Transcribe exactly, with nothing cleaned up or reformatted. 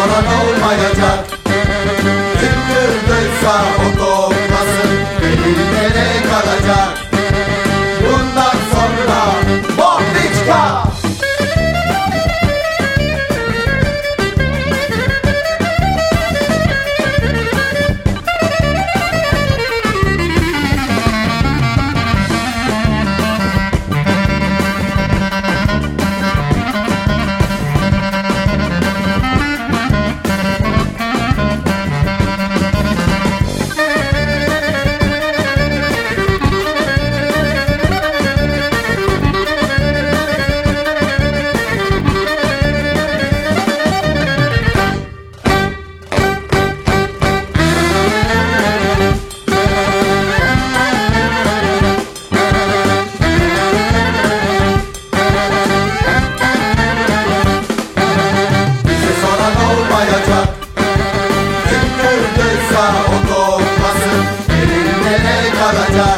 soran olmayacak. Kim kırdıysa o toplasın, elinde ne kalacak? Bundan sonra Bombiçka! Kim kırdıysa o toplasın, elinde ne kalacak?